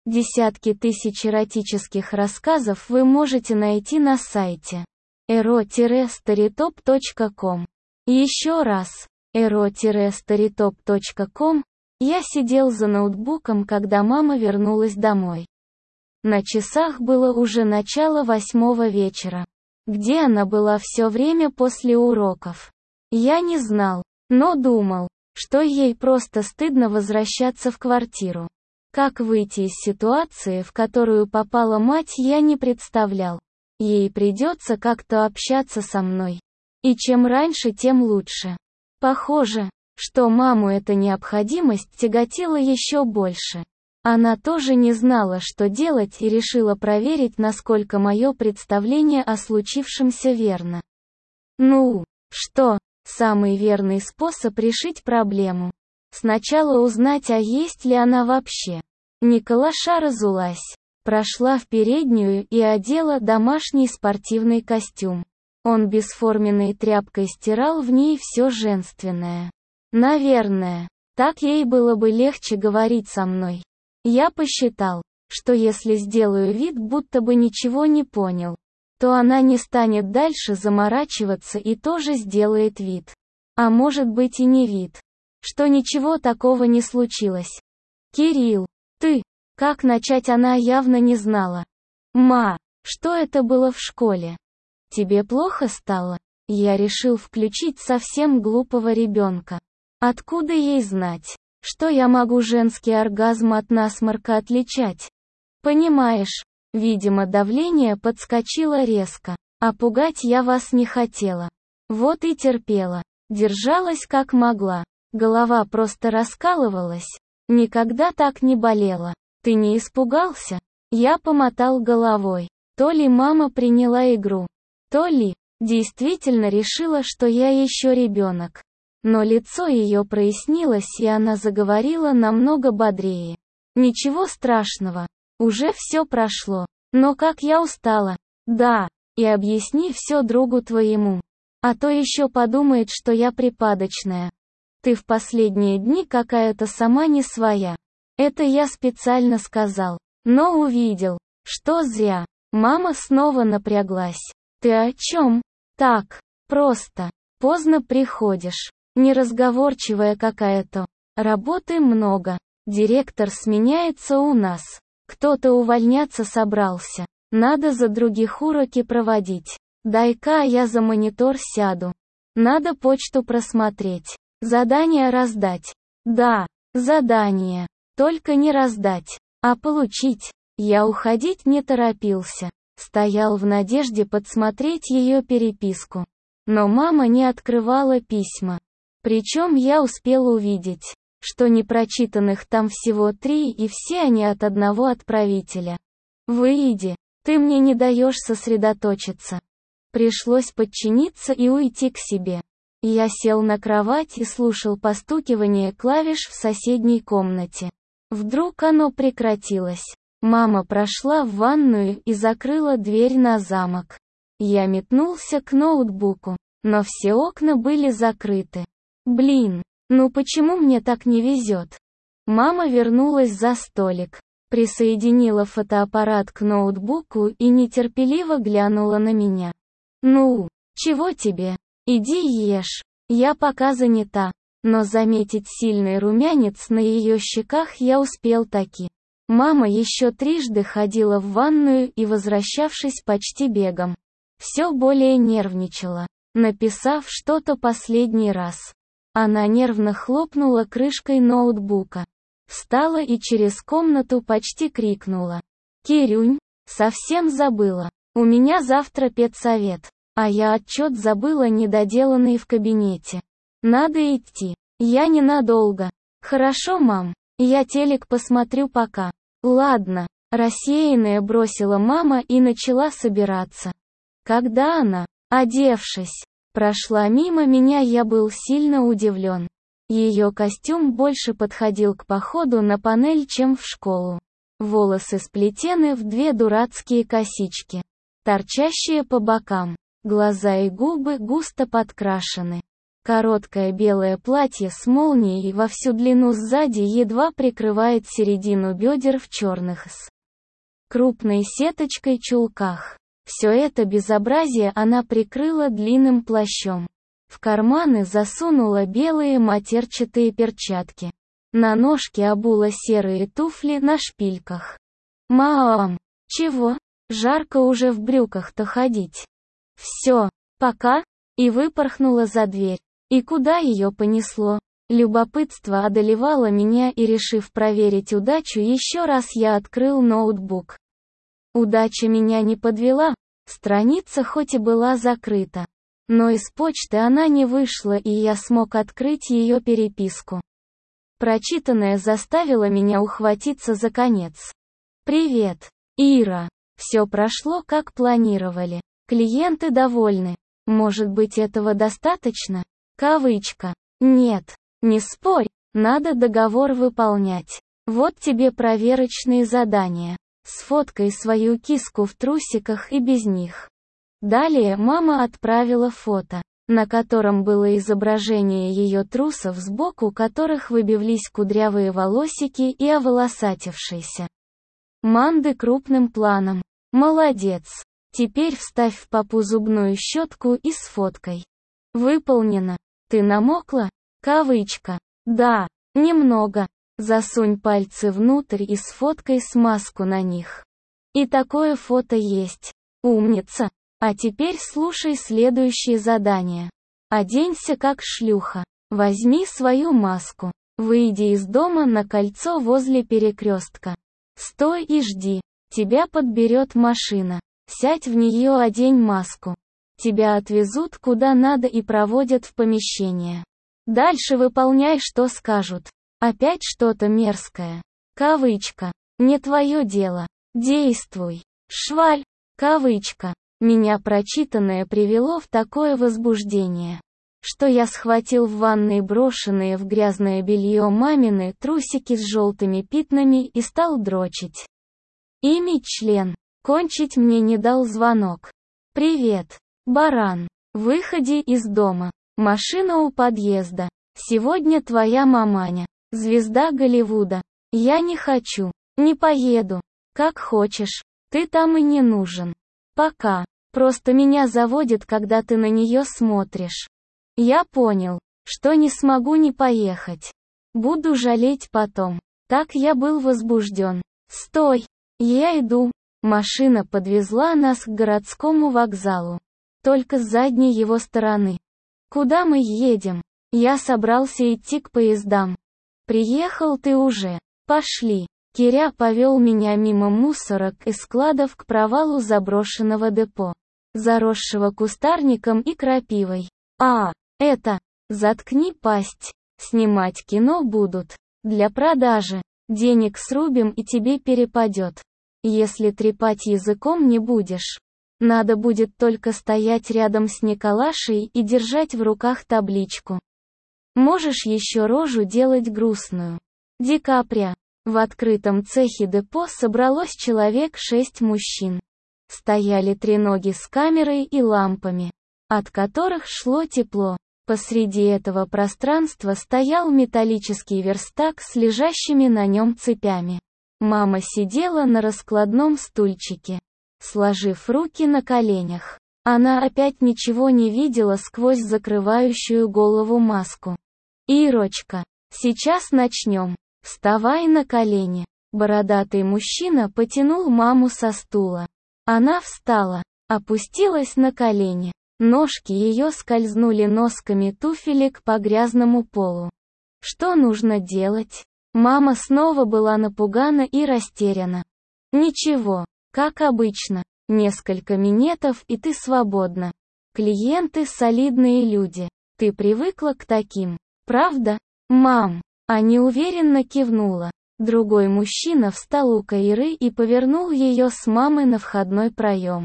Десятки тысяч эротических рассказов вы можете найти на сайте ero-storytop.com. Еще раз, ero-storytop.com. Я сидел за ноутбуком, когда мама вернулась домой. На часах было уже начало 8 вечера. Где она была все время после уроков? Я не знал, но думал, что ей просто стыдно возвращаться в квартиру. Как выйти из ситуации, в которую попала мать, я не представлял. Ей придется как-то общаться со мной. И чем раньше, тем лучше. Похоже, что маму эта необходимость тяготила еще больше. Она тоже не знала, что делать, и решила проверить, насколько мое представление о случившемся верно. Ну, что, самый верный способ решить проблему? Сначала узнать, а есть ли она вообще. Николаша разулась, прошла в переднюю и одела домашний спортивный костюм. Он бесформенной тряпкой стирал в ней все женственное. Наверное, так ей было бы легче говорить со мной. Я посчитал, что если сделаю вид, будто бы ничего не понял, то она не станет дальше заморачиваться и тоже сделает вид. А может быть и не вид. Что ничего такого не случилось. «Кирилл, ты...» Как начать она явно не знала. «Ма, что это было в школе? Тебе плохо стало?» Я решил включить совсем глупого ребенка. Откуда ей знать, что я могу женский оргазм от насморка отличать? Понимаешь, видимо, давление подскочило резко, а пугать я вас не хотела. Вот и терпела, держалась как могла. Голова просто раскалывалась. Никогда так не болела. Ты не испугался? Я помотал головой. То ли мама приняла игру, то ли действительно решила, что я еще ребенок. Но лицо ее прояснилось, и она заговорила намного бодрее. Ничего страшного. Уже все прошло. Но как я устала. Да, и объясни все другу твоему. А то еще подумает, что я припадочная. Ты в последние дни какая-то сама не своя. Это я специально сказал. Но увидел, что зря. Мама снова напряглась. Ты о чем? Так, просто. Поздно приходишь. Неразговорчивая какая-то. Работы много. Директор сменяется у нас. Кто-то увольняться собрался. Надо за других уроки проводить. Дай-ка я за монитор сяду. Надо почту просмотреть. Задание раздать. Да, задание. Только не раздать, а получить. Я уходить не торопился. Стоял в надежде подсмотреть ее переписку. Но мама не открывала письма. Причем я успел увидеть, что непрочитанных там всего 3, и все они от одного отправителя. Выйди, ты мне не даешь сосредоточиться. Пришлось подчиниться и уйти к себе. Я сел на кровать и слушал постукивание клавиш в соседней комнате. Вдруг оно прекратилось. Мама прошла в ванную и закрыла дверь на замок. Я метнулся к ноутбуку, но все окна были закрыты. Блин, ну почему мне так не везет? Мама вернулась за столик, присоединила фотоаппарат к ноутбуку и нетерпеливо глянула на меня. Ну, чего тебе? Иди ешь. Я пока занята. Но заметить сильный румянец на ее щеках я успел таки. Мама еще трижды ходила в ванную и, возвращавшись почти бегом, все более нервничала, написав что-то последний раз. Она нервно хлопнула крышкой ноутбука. Встала и через комнату почти крикнула. «Кирюнь, совсем забыла. У меня завтра педсовет, а я отчет забыла недоделанный в кабинете. Надо идти. Я ненадолго». «Хорошо, мам. Я телек посмотрю пока». «Ладно», — рассеянная бросила мама и начала собираться. Когда она, одевшись, прошла мимо меня, я был сильно удивлен. Ее костюм больше подходил к походу на панель, чем в школу. Волосы сплетены в 2 дурацкие косички, торчащие по бокам. Глаза и губы густо подкрашены. Короткое белое платье с молнией во всю длину сзади едва прикрывает середину бедер в черных с крупной сеточкой чулках. Все это безобразие она прикрыла длинным плащом. В карманы засунула белые матерчатые перчатки. На ножки обула серые туфли на шпильках. Мам, чего? Жарко уже в брюках-то ходить. Все, пока, и выпорхнула за дверь. И куда ее понесло? Любопытство одолевало меня, и, решив проверить удачу еще раз, я открыл ноутбук. Удача меня не подвела, страница хоть и была закрыта, но из почты она не вышла, и я смог открыть ее переписку. Прочитанное заставило меня ухватиться за конец. «Привет, Ира. Все прошло как планировали. Клиенты довольны. Может быть, этого достаточно? Кавычка. Нет, не спорь, надо договор выполнять. Вот тебе проверочные задания. Сфоткай свою киску в трусиках и без них». Далее мама отправила фото, на котором было изображение ее трусов, сбоку которых выбивались кудрявые волосики, и оволосатившейся Манды крупным планом. «Молодец. Теперь вставь в попу зубную щетку и сфоткай». Выполнено. «Ты намокла?» Кавычка. «Да, немного. Засунь пальцы внутрь и сфоткай смазку на них». И такое фото есть. Умница. А теперь слушай следующее задание. Оденься как шлюха. Возьми свою маску. Выйди из дома на кольцо возле перекрестка. Стой и жди. Тебя подберет машина. Сядь в нее, одень маску. Тебя отвезут куда надо и проводят в помещение. Дальше выполняй, что скажут. Опять что-то мерзкое. Кавычка. Не твое дело. Действуй. Шваль. Кавычка. Меня прочитанное привело в такое возбуждение, что я схватил в ванной брошенные в грязное белье мамины трусики с желтыми пятнами и стал дрочить ими член. Кончить мне не дал звонок. «Привет, баран. Выходи из дома. Машина у подъезда. Сегодня твоя маманя. Звезда Голливуда. Я не хочу. Не поеду. Как хочешь. Ты там и не нужен. Пока. Просто меня заводит, когда ты на нее смотришь. Я понял, что не смогу не поехать. Буду жалеть потом». Так я был возбужден. «Стой. Я иду». Машина подвезла нас к городскому вокзалу. Только с задней его стороны. «Куда мы едем?» Я собрался идти к поездам. «Приехал ты уже. Пошли». Киря повел меня мимо мусорок и складов к провалу заброшенного депо, заросшего кустарником и крапивой. Это... Заткни пасть. Снимать кино будут. Для продажи. Денег срубим и тебе перепадет. Если трепать языком не будешь. Надо будет только стоять рядом с Николашей и держать в руках табличку. Можешь еще рожу делать грустную. Ди Каприо. В открытом цехе депо собралось человек 6 мужчин. Стояли треноги с камерой и лампами, от которых шло тепло. Посреди этого пространства стоял металлический верстак с лежащими на нем цепями. Мама сидела на раскладном стульчике, сложив руки на коленях. Она опять ничего не видела сквозь закрывающую голову маску. «Ирочка, сейчас начнем. Вставай на колени». Бородатый мужчина потянул маму со стула. Она встала, опустилась на колени. Ножки ее скользнули носками туфелек по грязному полу. Что нужно делать? Мама снова была напугана и растеряна. «Ничего, как обычно. Несколько минетов и ты свободна. Клиенты солидные люди. Ты привыкла к таким, правда, мам?» А неуверенно кивнула. Другой мужчина встал у Каиры и повернул ее с мамой на входной проем.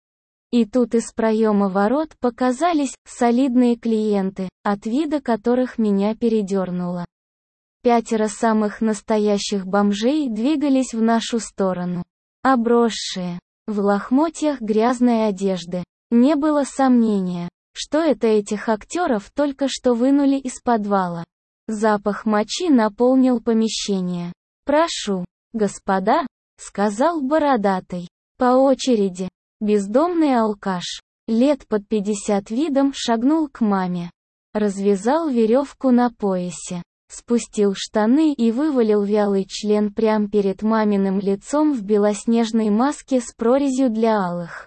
И тут из проема ворот показались солидные клиенты, от вида которых меня передернуло. 5 самых настоящих бомжей двигались в нашу сторону. Обросшие, в лохмотьях грязной одежды. Не было сомнения, что это этих актеров только что вынули из подвала. Запах мочи наполнил помещение. «Прошу, господа», — сказал бородатый. По очереди. Бездомный алкаш, лет под 50 видом, шагнул к маме. Развязал веревку на поясе. Спустил штаны и вывалил вялый член прямо перед маминым лицом в белоснежной маске с прорезью для алых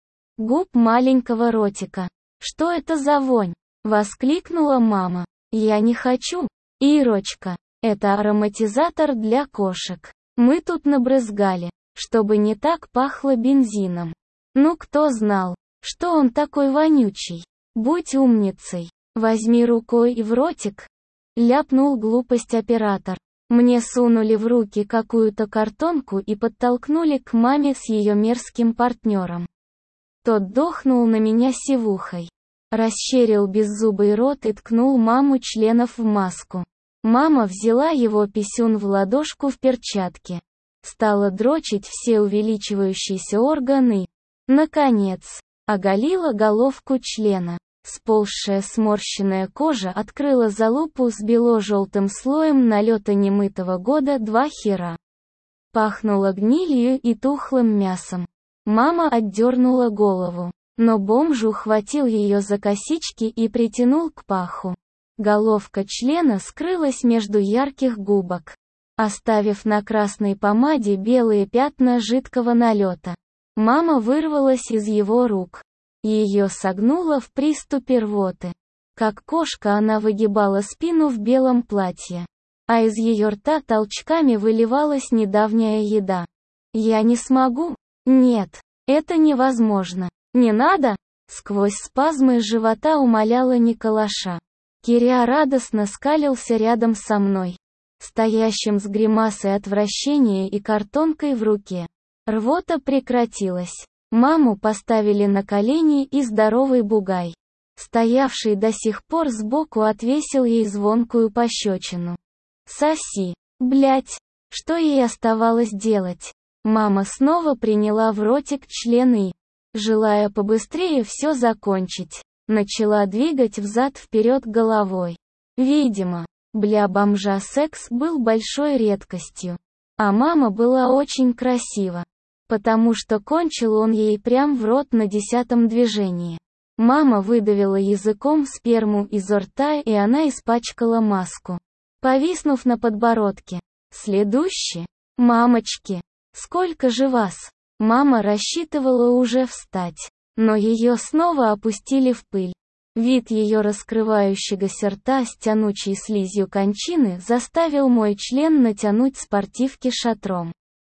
губ маленького ротика. «Что это за вонь?» — воскликнула мама. «Я не хочу, Ирочка, это ароматизатор для кошек. Мы тут набрызгали, чтобы не так пахло бензином. Ну кто знал, что он такой вонючий? Будь умницей, возьми рукой в ротик», — ляпнул глупость оператор. Мне сунули в руки какую-то картонку и подтолкнули к маме с ее мерзким партнером. Тот дохнул на меня сивухой. Расщерил беззубый рот и ткнул маму членов в маску. Мама взяла его писюн в ладошку в перчатке. Стала дрочить все увеличивающиеся органы. Наконец, оголила головку члена. Сползшая сморщенная кожа открыла залупу с бело-желтым слоем налета немытого года 2 хера. Пахнуло гнилью и тухлым мясом. Мама отдернула голову, но бомж ухватил ее за косички и притянул к паху. Головка члена скрылась между ярких губок, оставив на красной помаде белые пятна жидкого налета. Мама вырвалась из его рук. Ее согнуло в приступе рвоты. Как кошка она выгибала спину в белом платье, а из ее рта толчками выливалась недавняя еда. «Я не смогу. Нет, это невозможно. Не надо!» Сквозь спазмы живота умоляла Николаша. Киря радостно скалился рядом со мной, стоящим с гримасой отвращения и картонкой в руке. Рвота прекратилась. Маму поставили на колени, и здоровый бугай, стоявший до сих пор сбоку, отвесил ей звонкую пощечину. «Соси, блять!» Что ей оставалось делать? Мама снова приняла в ротик член и, желая побыстрее все закончить, начала двигать взад-вперед головой. Видимо, для бомжа секс был большой редкостью. А мама была очень красива, потому что кончил он ей прям в рот на 10-м движении. Мама выдавила языком сперму изо рта, и она испачкала маску, повиснув на подбородке. «Следующий? Мамочки, сколько же вас?» Мама рассчитывала уже встать, но ее снова опустили в пыль. Вид ее раскрывающегося рта с тянучей слизью кончины заставил мой член натянуть спортивки шатром.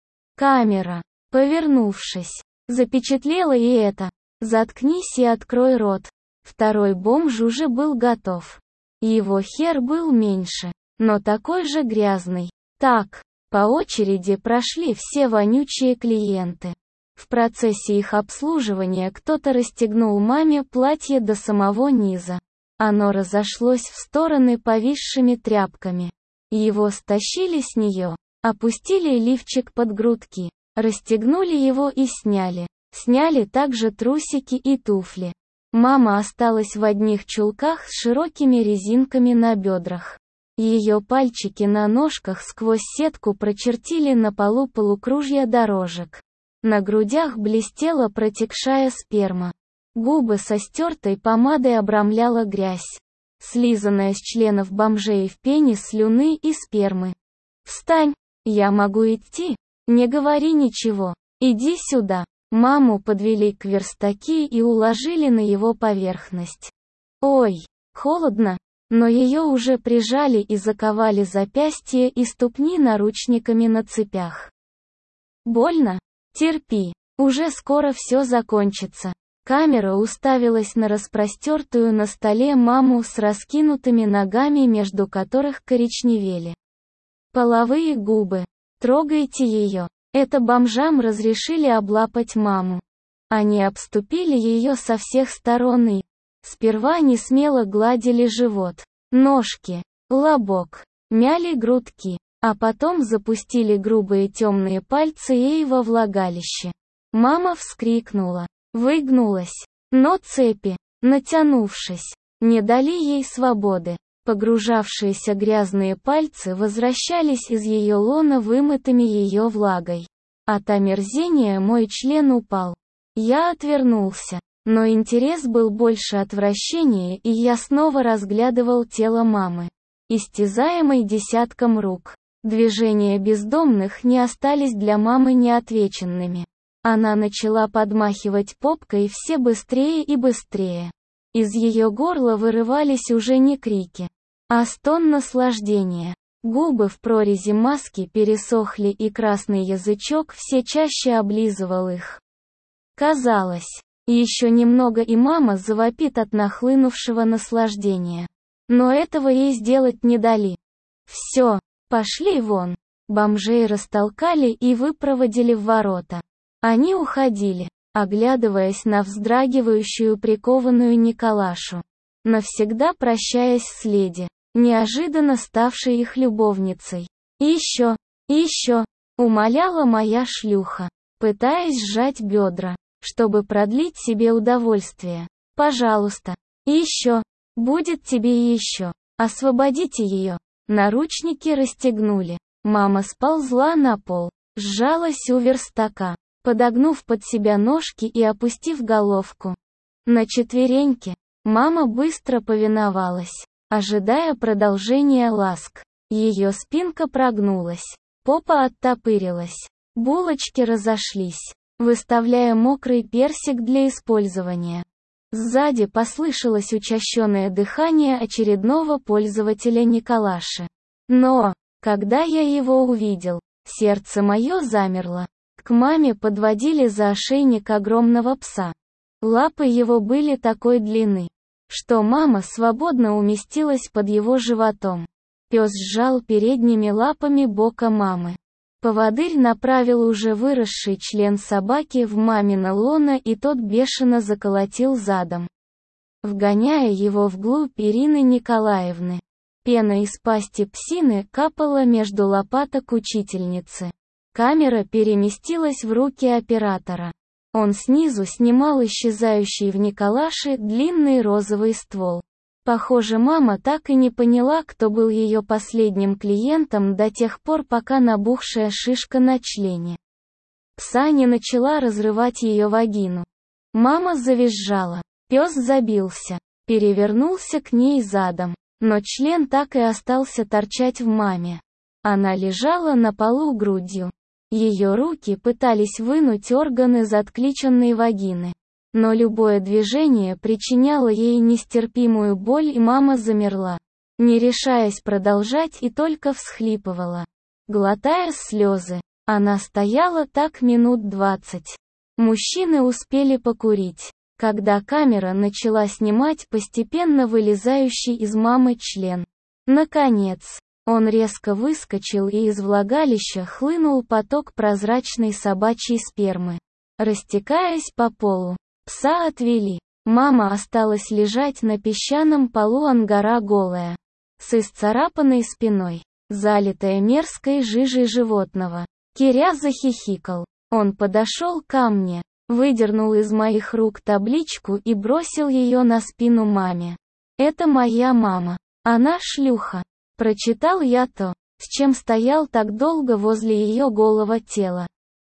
Камера, повернувшись, запечатлела и это. «Заткнись и открой рот». Второй бомж уже был готов. Его хер был меньше, но такой же грязный. Так, по очереди прошли все вонючие клиенты. В процессе их обслуживания кто-то расстегнул маме платье до самого низа. Оно разошлось в стороны повисшими тряпками. Его стащили с нее, опустили лифчик под грудки, расстегнули его и сняли. Сняли также трусики и туфли. Мама осталась в одних чулках с широкими резинками на бедрах. Ее пальчики на ножках сквозь сетку прочертили на полу полукружья дорожек. На грудях блестела протекшая сперма. Губы со стертой помадой обрамляла грязь, слизанная с членов бомжей в пене слюны и спермы. «Встань! Я могу идти? Не говори ничего. Иди сюда!» Маму подвели к верстаки и уложили на его поверхность. Ой, холодно, но ее уже прижали и заковали запястья и ступни наручниками на цепях. Больно? Терпи, уже скоро все закончится. Камера уставилась на распростертую на столе маму с раскинутыми ногами, между которых коричневели половые губы. Трогайте ее. Это бомжам разрешили облапать маму. Они обступили ее со всех сторон и сперва несмело гладили живот, ножки, лобок, мяли грудки, а потом запустили грубые темные пальцы ей во влагалище. Мама вскрикнула, выгнулась, но цепи, натянувшись, не дали ей свободы. Погружавшиеся грязные пальцы возвращались из ее лона вымытыми ее влагой. От омерзения мой член упал. Я отвернулся, но интерес был больше отвращения, и я снова разглядывал тело мамы, истязаемой десятком рук. Движения бездомных не остались для мамы неотвеченными. Она начала подмахивать попкой все быстрее и быстрее. Из ее горла вырывались уже не крики, а стон наслаждения. Губы в прорези маски пересохли, и красный язычок все чаще облизывал их. Казалось, еще немного и мама завопит от нахлынувшего наслаждения. Но этого ей сделать не дали. «Все, пошли вон!» Бомжей растолкали и выпроводили в ворота. Они уходили, оглядываясь на вздрагивающую прикованную Николашу, навсегда прощаясь с леди, неожиданно ставшей их любовницей. И еще, умоляла моя шлюха, пытаясь сжать бедра, чтобы продлить себе удовольствие. «Пожалуйста, и еще, будет тебе и еще, освободите ее». Наручники расстегнули. Мама сползла на пол, сжалась у верстака, подогнув под себя ножки и опустив головку на четвереньки. Мама быстро повиновалась, ожидая продолжения ласк. Ее спинка прогнулась, попа оттопырилась, булочки разошлись, выставляя мокрый персик для использования. Сзади послышалось учащенное дыхание очередного пользователя Николаши. Но, когда я его увидел, сердце мое замерло. К маме подводили за ошейник огромного пса. Лапы его были такой длины, что мама свободно уместилась под его животом. Пес сжал передними лапами бока мамы. Поводырь направил уже выросший член собаки в мамино лоно, и тот бешено заколотил задом, вгоняя его вглубь Ирины Николаевны. Пена из пасти псины капала между лопаток учительницы. Камера переместилась в руки оператора. Он снизу снимал исчезающий в Николаше длинный розовый ствол. Похоже, мама так и не поняла, кто был ее последним клиентом до тех пор, пока набухшая шишка на члене пса не начала разрывать ее вагину. Мама завизжала. Пес забился, перевернулся к ней задом, но член так и остался торчать в маме. Она лежала на полу грудью. Ее руки пытались вынуть орган из откличенной вагины. Но любое движение причиняло ей нестерпимую боль, и мама замерла, не решаясь продолжать, и только всхлипывала, глотая слезы. Она стояла так минут 20. Мужчины успели покурить, когда камера начала снимать постепенно вылезающий из мамы член. Наконец, он резко выскочил, и из влагалища хлынул поток прозрачной собачьей спермы, растекаясь по полу. Пса отвели. Мама осталась лежать на песчаном полу ангара голая, с исцарапанной спиной, залитая мерзкой жижей животного. Киря захихикал. Он подошел ко мне, выдернул из моих рук табличку и бросил ее на спину маме. «Это моя мама. Она шлюха». Прочитал я то, с чем стоял так долго возле ее голого тела.